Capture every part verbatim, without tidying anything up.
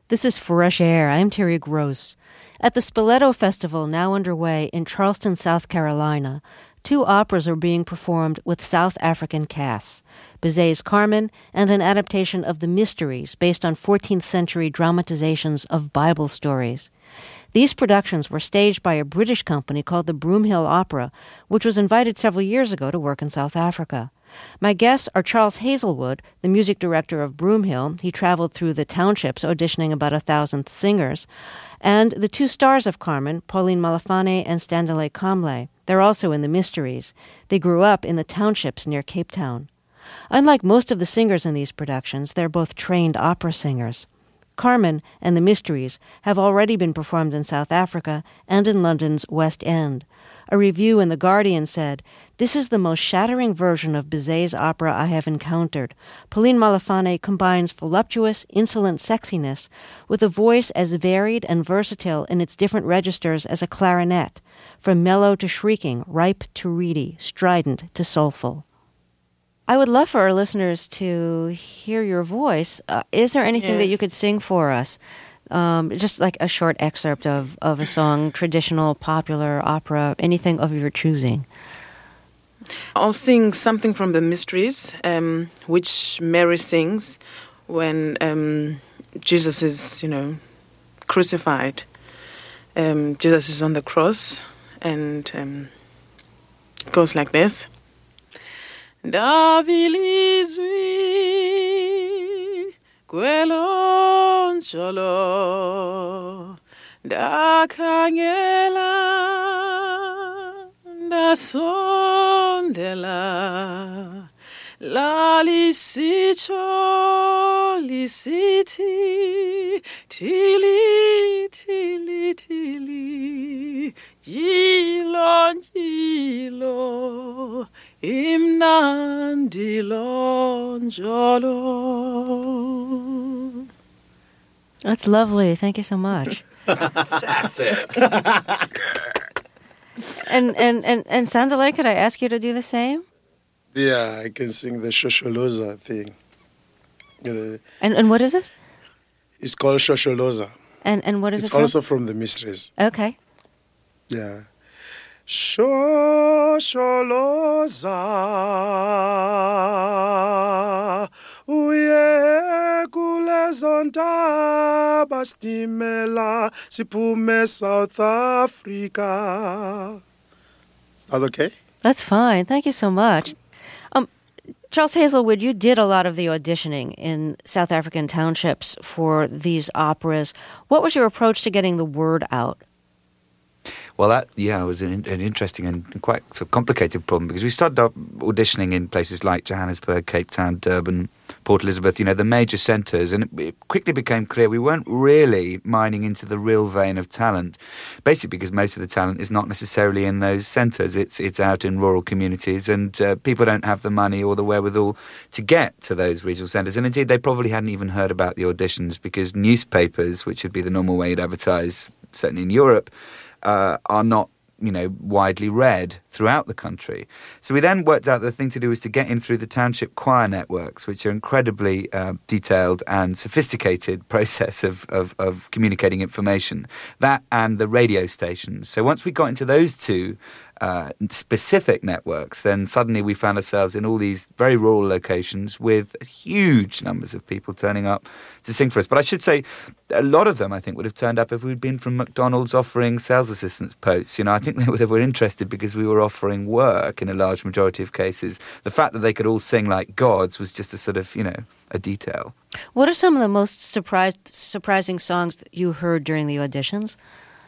This is Fresh Air. I'm Terry Gross. At the Spoleto Festival, now underway in Charleston, South Carolina, two operas are being performed with South African casts, Bizet's Carmen and an adaptation of The Mysteries based on fourteenth century dramatizations of Bible stories. These productions were staged by a British company called the Broomhill Opera, which was invited several years ago to work in South Africa. My guests are Charles Hazelwood, the music director of Broomhill. He traveled through the townships auditioning about a thousand singers. And the two stars of Carmen, Pauline Malafane and Standelé Kamle. They're also in The Mysteries. They grew up in the townships near Cape Town. Unlike most of the singers in these productions, they're both trained opera singers. Carmen and The Mysteries have already been performed in South Africa and in London's West End. A review in The Guardian said, "This is the most shattering version of Bizet's opera I have encountered. Pauline Malafane combines voluptuous, insolent sexiness with a voice as varied and versatile in its different registers as a clarinet, from mellow to shrieking, ripe to reedy, strident to soulful." I would love for our listeners to hear your voice. Uh, is there anything yes. that you could sing for us? Um, just like a short excerpt of, of a song, traditional, popular, opera, anything of your choosing. I'll sing something from The Mysteries, um, which Mary sings when um, Jesus is, you know, crucified. Um, Jesus is on the cross, and um, it goes like this. Davilizwi kwelonjolo ndakhangela ndasondela lalisitsho lisithi tili tili tili jilo jilo imnandi lonjolo. That's lovely. Thank you so much. Fantastic. and and and and Standelé, could I ask you to do the same? Yeah, I can sing the Shosholoza thing. You know, and and what is this? It's called Shosholoza. And and what is it's it? It's also from The Mysteries. Okay. Yeah. Shosholoza uye kulezo ntaba stimela siphume South Africa. Is that okay? That's fine. Thank you so much. Um, Charles Hazelwood, you did a lot of the auditioning in South African townships for these operas. What was your approach to getting the word out? Well, that, yeah, was an, an interesting and quite sort of complicated problem because we started up auditioning in places like Johannesburg, Cape Town, Durban, Port Elizabeth, you know, the major centres, and it, it quickly became clear we weren't really mining into the real vein of talent, basically because most of the talent is not necessarily in those centres. It's it's out in rural communities, and uh, people don't have the money or the wherewithal to get to those regional centres. And indeed, they probably hadn't even heard about the auditions because newspapers, which would be the normal way you'd advertise, certainly in Europe, Uh, are not, you know, widely read throughout the country. So we then worked out the thing to do was to get in through the township choir networks, which are incredibly uh, detailed and sophisticated process of, of, of communicating information. That and the radio stations. So once we got into those two uh, specific networks, then suddenly we found ourselves in all these very rural locations with huge numbers of people turning up to sing for us. But I should say, a lot of them, I think, would have turned up if we'd been from McDonald's offering sales assistance posts. You know, I think they would have been interested because we were offering work in a large majority of cases. The fact that they could all sing like gods was just a sort of, you know, a detail. What are some of the most surprised, surprising songs that you heard during the auditions?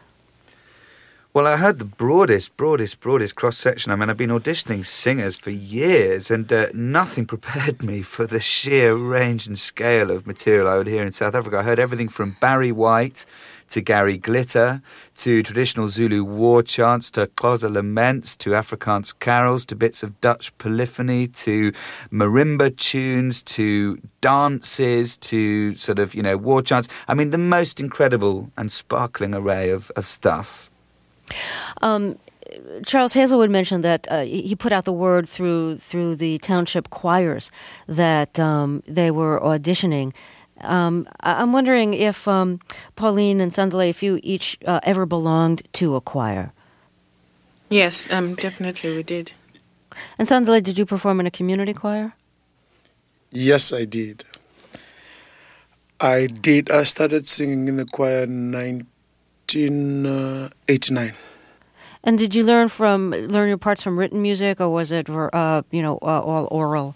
Well, I heard the broadest, broadest, broadest cross-section. I mean, I've been auditioning singers for years, and uh, nothing prepared me for the sheer range and scale of material I would hear in South Africa. I heard everything from Barry White to Gary Glitter, to traditional Zulu war chants, to Xhosa laments, to Afrikaans carols, to bits of Dutch polyphony, to marimba tunes, to dances, to sort of, you know, war chants. I mean, the most incredible and sparkling array of, of stuff. Um, Charles Hazelwood mentioned that uh, he put out the word through through the township choirs that um, they were auditioning. Um, I- I'm wondering if um, Pauline and Sandale, if you each uh, ever belonged to a choir. Yes, um, definitely we did. And Sandale, did you perform in a community choir? Yes, I did. I did. I started singing in the choir in nineteen eighty-nine. And did you learn from learn your parts from written music, or was it uh, you know uh, all oral?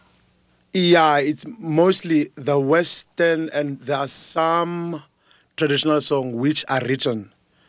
Yeah, it's mostly the Western, and there are some traditional songs which are written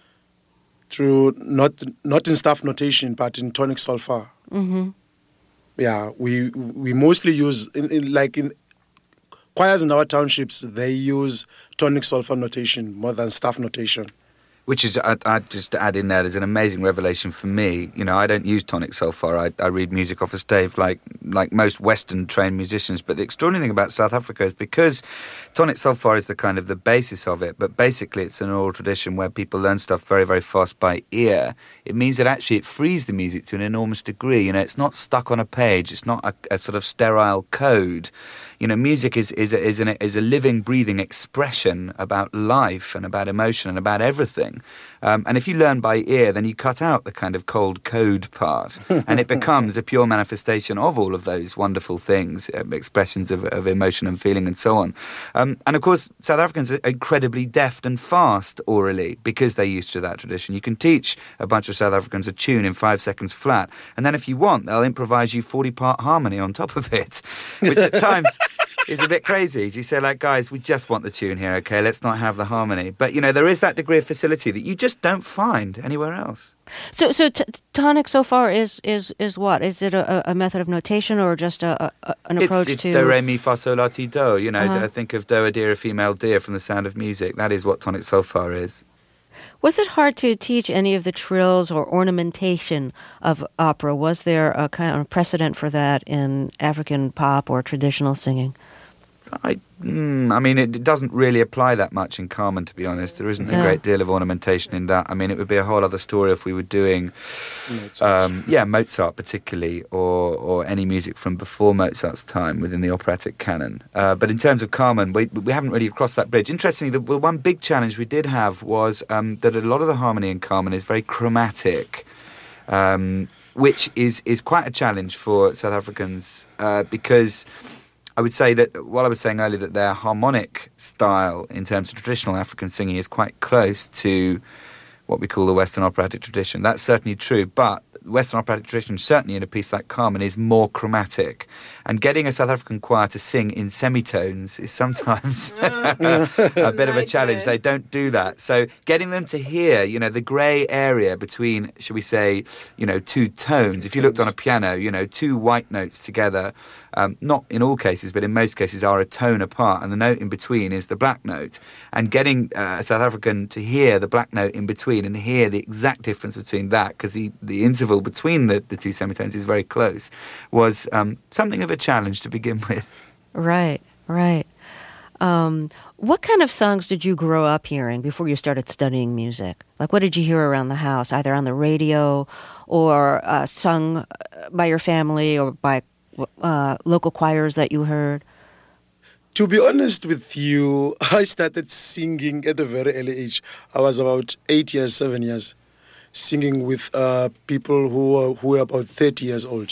through not not in staff notation, but in tonic solfa. Mm-hmm. Yeah, we we mostly use in, in like in choirs in our townships. They use tonic solfa notation more than staff notation. Which is, I, I just add in there, there's an amazing revelation for me. You know, I don't use tonic solfa. I, I read music off a stave like like most Western trained musicians. But the extraordinary thing about South Africa is because tonic solfa is the kind of the basis of it, but basically it's an oral tradition where people learn stuff very, very fast by ear. It means that actually it frees the music to an enormous degree. You know, it's not stuck on a page. It's not a, a sort of sterile code. You know, music is is a, is, an, is a living, breathing expression about life and about emotion and about everything. Um, and if you learn by ear, then you cut out the kind of cold code part, and it becomes a pure manifestation of all of those wonderful things, uh, expressions of, of emotion and feeling and so on. Um, and of course, South Africans are incredibly deft and fast orally because they're used to that tradition. You can teach a bunch of South Africans a tune in five seconds flat, and then if you want, they'll improvise you forty-part harmony on top of it, which at times is a bit crazy. You say, like, guys, we just want the tune here, okay? Let's not have the harmony. But, you know, there is that degree of facility that you just don't find anywhere else. So, so t- tonic so far is is is what? Is it a, a method of notation or just a, a an approach it's, it's to? do, re, mi, fa, sol, la, ti, do. You know, Uh-huh. I think of do, a deer, a female deer from The Sound of Music. That is what tonic solfa is. Was it hard to teach any of the trills or ornamentation of opera? Was there a kind of precedent for that in African pop or traditional singing? I, mm, I mean, it, it doesn't really apply that much in Carmen, to be honest. There isn't Yeah. a great deal of ornamentation in that. I mean, it would be a whole other story if we were doing, Mozart. um, yeah, Mozart particularly, or or any music from before Mozart's time within the operatic canon. Uh, but in terms of Carmen, we we haven't really crossed that bridge. Interestingly, the, the one big challenge we did have was um, that a lot of the harmony in Carmen is very chromatic. Um, which is, is quite a challenge for South Africans uh, because I would say that while I was saying earlier that their harmonic style in terms of traditional African singing is quite close to what we call the Western operatic tradition. That's certainly true, but Western operatic tradition, certainly in a piece like Carmen, is more chromatic. And getting a South African choir to sing in semitones is sometimes a bit of a challenge. They don't do that. So getting them to hear, you know, the grey area between, should we say, you know, two tones. If you looked on a piano, you know, two white notes together, um, not in all cases, but in most cases are a tone apart, and the note in between is the black note. And getting uh, a South African to hear the black note in between and hear the exact difference between that, because the, the interval between the, the two semitones is very close, was um, something of a challenge to begin with. Right, right. Um, what kind of songs did you grow up hearing before you started studying music? Like, what did you hear around the house, either on the radio or uh, sung by your family or by uh, local choirs that you heard? To be honest with you, I started singing at a very early age. I was about eight years, seven years, singing with uh, people who were, who were about thirty years old.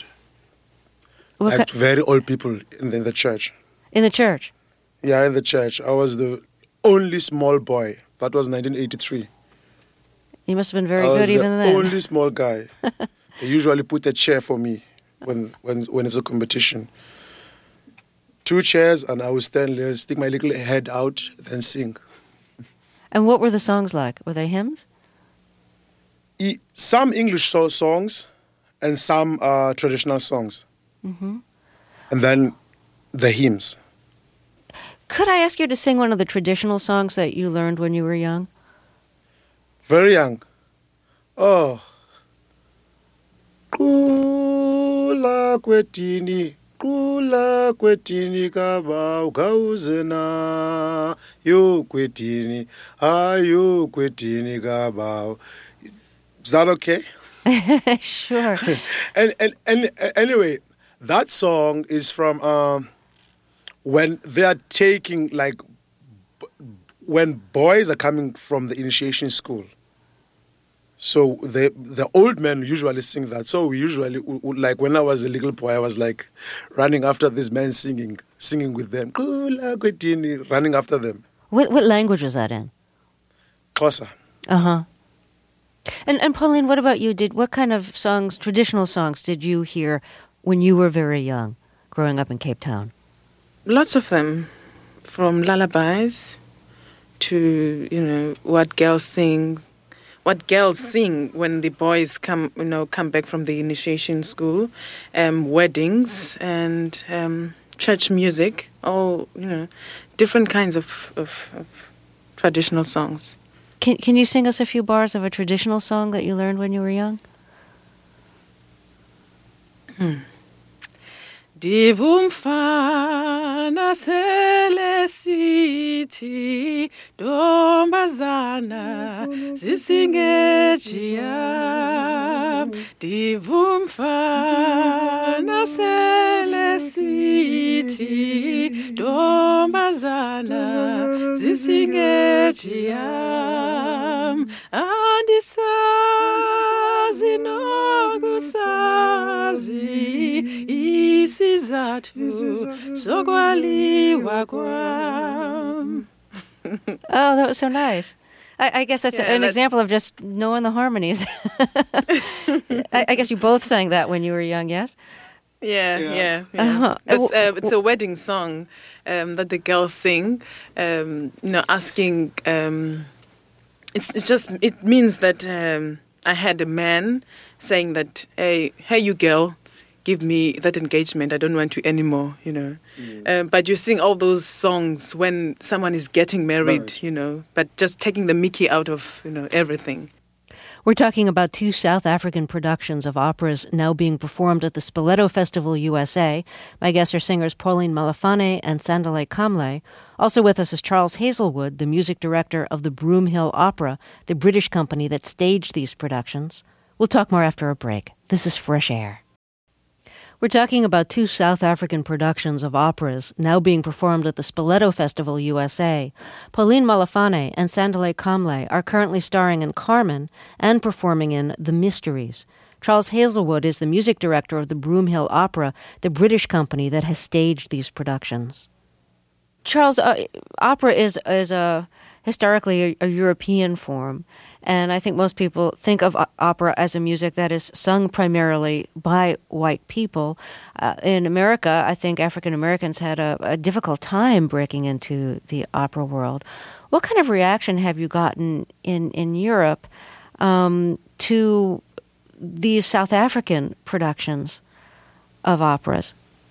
What Like ki- very old people in the, in the church. in the church? Yeah, in the church. I was the only small boy. That was nineteen eighty-three. You must have been very I was good the even then. only small guy. They usually put a chair for me when, when, when it's a competition. Two chairs, and I would stand there, stick my little head out, then sing. And what were the songs like? Were they hymns? E- Some English so- songs and some uh, traditional songs. Mm-hmm. And then the hymns. Could I ask you to sing one of the traditional songs that you learned when you were young? Very young. Oh. Kula kwetini, kula kwetini kaba ugauzena, yo kwetini, ayo kwetini kaba. Is that okay? Sure. and, and and anyway, that song is from um, when they are taking like when boys are coming from the initiation school, so the the old men usually sing that. So we usually, like when I was a little boy, I was like running after these men singing, singing with them, running after them. What what language was that in? Xhosa. Uh-huh. And and Pauline, what about you? Did what kind of songs, traditional songs, did you hear when you were very young, growing up in Cape Town? Lots of them, from lullabies to, you know, what girls sing, what girls sing when the boys come, you know, come back from the initiation school, um, weddings and um, church music, all, you know, different kinds of, of, of traditional songs. Can Can you sing us a few bars of a traditional song that you learned when you were young? Hmm. Divumfana selesiti dombazana zisingejia. Divumfana selesiti dombazana zisingejia. Andisazi nogusazi isizathu sokwaliwa kwam. Oh, that was so nice. I, I guess that's Yeah, an that's- example of just knowing the harmonies. I, I guess you both sang that when you were young, yes? Yeah, Yeah. yeah, yeah. Uh-huh. It's, Uh, uh, it's a wedding song um, that the girls sing. Um, you know, asking. Um, it's it's just it means that um, I had a man saying that, hey, hey, you girl, give me that engagement. I don't want you anymore. You know, um, but you sing all those songs when someone is getting married. Right. You know, but just taking the Mickey out of, you know, everything. We're talking about two South African productions of operas now being performed at the Spoleto Festival U S A. My guests are singers Pauline Malafane and Sandile Kamle. Also with us is Charles Hazelwood, the music director of the Broomhill Opera, the British company that staged these productions. We'll talk more after a break. This is Fresh Air. We're talking about two South African productions of operas now being performed at the Spoleto Festival U S A. Pauline Malafane and Sandile Kamle are currently starring in Carmen and performing in The Mysteries. Charles Hazelwood is the music director of the Broomhill Opera, the British company that has staged these productions. Charles, uh, opera is is a historically a, a European form, and I think most people think of o- opera as a music that is sung primarily by white people. Uh, in America, I think African Americans had a, a difficult time breaking into the opera world. What kind of reaction have you gotten in in Europe um, to these South African productions of operas?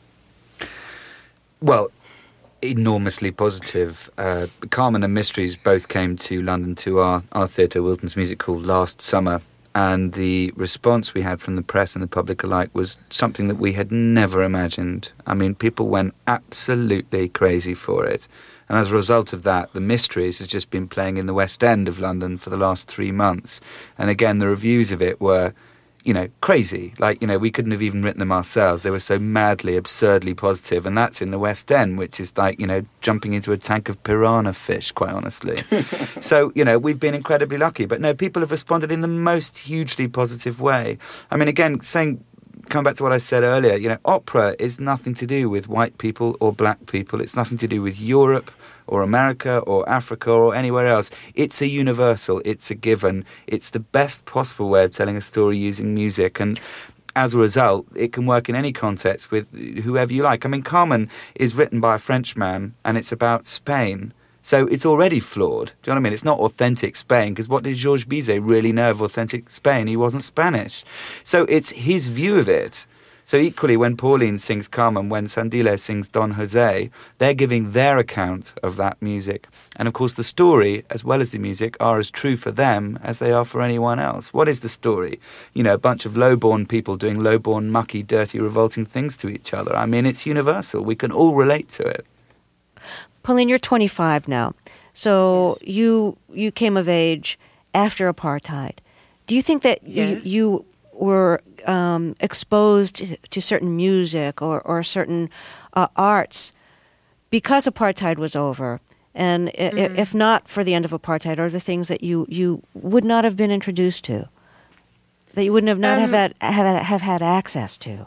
Well, enormously positive. Uh, Carmen and Mysteries both came to London to our, our theatre, Wilton's Music Hall, last summer, and the response we had from the press and the public alike was something that we had never imagined. I mean, people went absolutely crazy for it. And as a result of that, The Mysteries has just been playing in the West End of London for the last three months. And again, the reviews of it were, you know, crazy. Like, you know, we couldn't have even written them ourselves. They were so madly, absurdly positive. And that's in the West End, which is like, you know, jumping into a tank of piranha fish, quite honestly. So, you know, we've been incredibly lucky. But no, people have responded in the most hugely positive way. I mean, again, saying, coming back to what I said earlier, you know, opera is nothing to do with white people or black people. It's nothing to do with Europe or America or Africa or anywhere else. It's a universal, it's a given, it's the best possible way of telling a story using music, and as a result, it can work in any context with whoever you like. I mean, Carmen is written by a Frenchman, and it's about Spain, so it's already flawed. Do you know what I mean? It's not authentic Spain, because what did Georges Bizet really know of authentic Spain? He wasn't Spanish. So it's his view of it. So equally, when Pauline sings Carmen, when Sandile sings Don Jose, they're giving their account of that music. And of course, the story, as well as the music, are as true for them as they are for anyone else. What is the story? You know, a bunch of low-born people doing low-born, mucky, dirty, revolting things to each other. I mean, it's universal. We can all relate to it. Pauline, you're twenty-five now. So Yes. you you came of age after apartheid. Do you think that Yeah. you, you were um, exposed to, to certain music or, or certain uh, arts because apartheid was over And mm-hmm. if not for the end of apartheid, are the things that you, you would not have been introduced to, that you wouldn't have not um, have, had, have have had access to?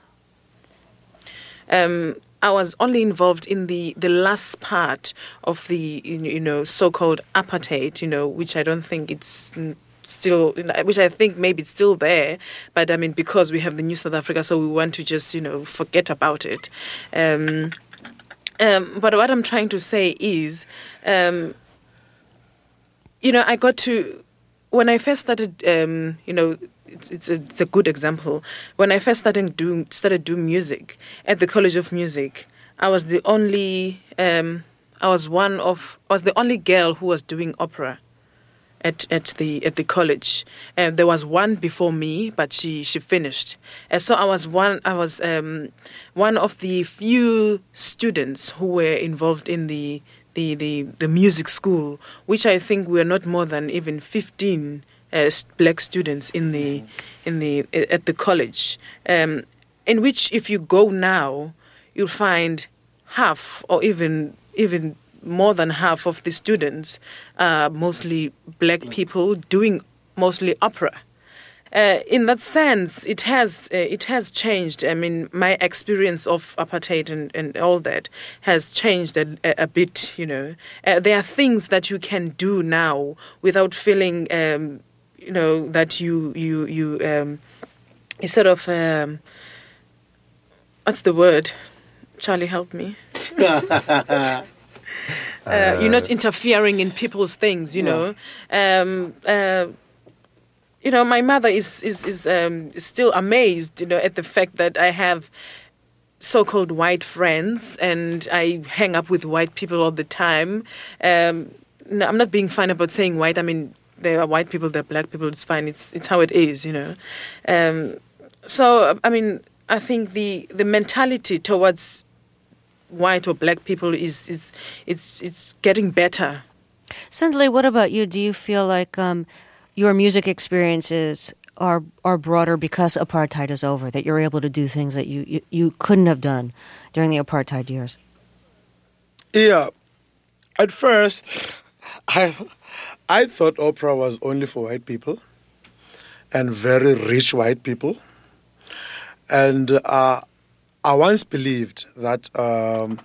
Um, I was only involved in the, the last part of the you know so-called apartheid, you know, which I don't think it's still, which I think maybe it's still there, but I mean because we have the new South Africa, so we want to just you know forget about it. Um, Um, but what I'm trying to say is, um, you know, I got to, when I first started, um, you know, it's, it's, a, it's a good example. When I first started doing, started doing music at the College of Music, I was the only, um, I was one of, I was the only girl who was doing opera at at the at the college. Uh, there was one before me, but she she finished. And so I was one. I was um, one of the few students who were involved in the the, the, the music school, which I think were not more than even fifteen uh, black students in the in the at the college. Um, in which, if you go now, you'll find half or even even. more than half of the students are mostly black people doing mostly opera. Uh, in that sense, it has uh, it has changed. I mean, my experience of apartheid and, and all that has changed a, a bit, you know. Uh, there are things that you can do now without feeling, um, you know, that you, you, you, um, you sort of, um, what's the word? Charlie, help me. Uh, you're not interfering in people's things, you know. Um, uh, you know, my mother is is is, um, is still amazed, you know, at the fact that I have so-called white friends and I hang up with white people all the time. Um, no, I'm not being fine about saying white. I mean, there are white people, there are black people. It's fine. It's it's how it is, you know. Um, so, I mean, I think the the mentality towards white or black people is is it's it's getting better. Sandile, what about you? Do you feel like um, your music experiences are are broader because apartheid is over? That you're able to do things that you you, you couldn't have done during the apartheid years? Yeah, at first, I I thought opera was only for white people and very rich white people, and. Uh, I once believed that um,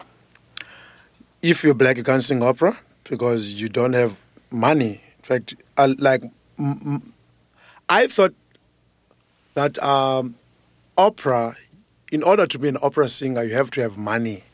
if you're black, you can't sing opera because you don't have money. In fact, I, like m- m- I thought that um, opera, in order to be an opera singer, you have to have money,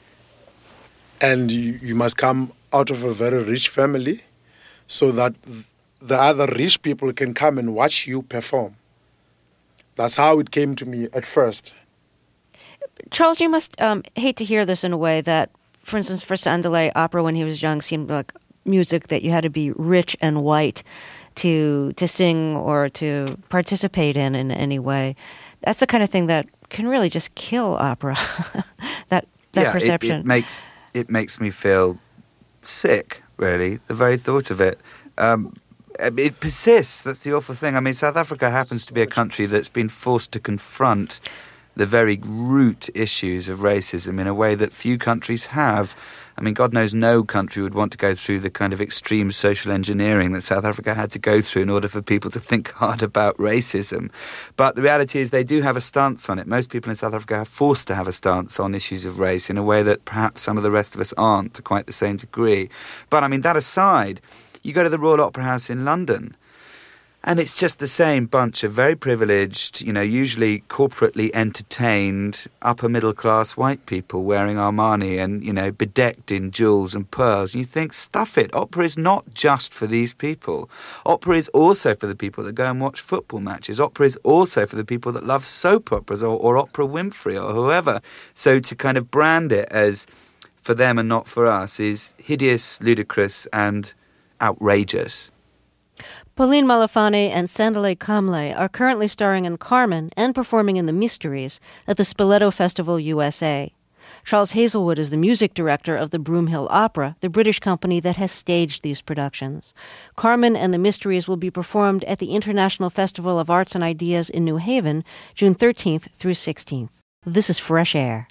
and you, you must come out of a very rich family, so that the other rich people can come and watch you perform. That's how it came to me at first. Charles, you must um, hate to hear this in a way that, for instance, for Sandile, opera when he was young seemed like music that you had to be rich and white to to sing or to participate in in any way. That's the kind of thing that can really just kill opera. that that yeah, perception. It, it makes it makes me feel sick. Really, the very thought of it. Um, it persists. That's the awful thing. I mean, South Africa happens to be a country that's been forced to confront the very root issues of racism in a way that few countries have. I mean, God knows no country would want to go through the kind of extreme social engineering that South Africa had to go through in order for people to think hard about racism. But the reality is they do have a stance on it. Most people in South Africa are forced to have a stance on issues of race in a way that perhaps some of the rest of us aren't to quite the same degree. But, I mean, that aside, you go to the Royal Opera House in London, and it's just the same bunch of very privileged, you know, usually corporately entertained, upper-middle-class white people wearing Armani and, you know, bedecked in jewels and pearls. And you think, stuff it, opera is not just for these people. Opera is also for the people that go and watch football matches. Opera is also for the people that love soap operas or, or Oprah Winfrey or whoever. So to kind of brand it as for them and not for us is hideous, ludicrous and outrageous. Pauline Malafane and Sandile Kamle are currently starring in Carmen and performing in The Mysteries at the Spoleto Festival U S A. Charles Hazelwood is the music director of the Broomhill Opera, the British company that has staged these productions. Carmen and The Mysteries will be performed at the International Festival of Arts and Ideas in New Haven, June thirteenth through sixteenth. This is Fresh Air.